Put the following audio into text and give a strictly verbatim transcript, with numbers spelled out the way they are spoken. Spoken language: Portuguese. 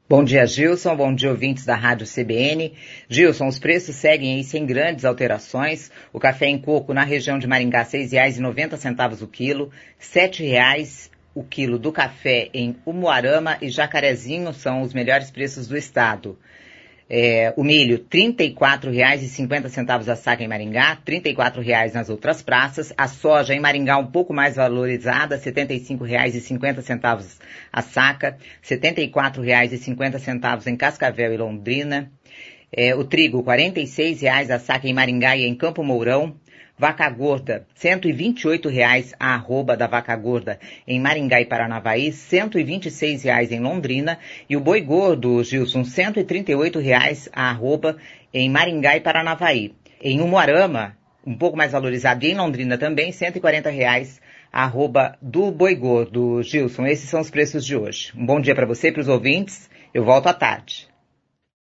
Bom dia, Gilson. Bom dia, ouvintes da Rádio C B N. Gilson, os preços seguem aí sem grandes alterações. O café em coco na região de Maringá, seis reais e noventa centavos o quilo. sete reais o quilo do café em Umuarama e Jacarezinho são os melhores preços do estado. É, o milho, trinta e quatro reais e cinquenta centavos a saca em Maringá, trinta e quatro reais nas outras praças. A soja em Maringá um pouco mais valorizada, setenta e cinco reais e cinquenta centavos a saca, setenta e quatro reais e cinquenta centavos em Cascavel e Londrina. É, o trigo, quarenta e seis reais a saca em Maringá e em Campo Mourão. Vaca gorda, cento e vinte e oito reais a arroba da vaca gorda em Maringá e Paranavaí, cento e vinte e seis reais em Londrina. E o boi gordo, Gilson, cento e trinta e oito reais a arroba em Maringá e Paranavaí. Em Umuarama, um pouco mais valorizado, e em Londrina também, cento e quarenta reais a arroba do boi gordo, Gilson. Esses são os preços de hoje. Um bom dia para você e para os ouvintes. Eu volto à tarde.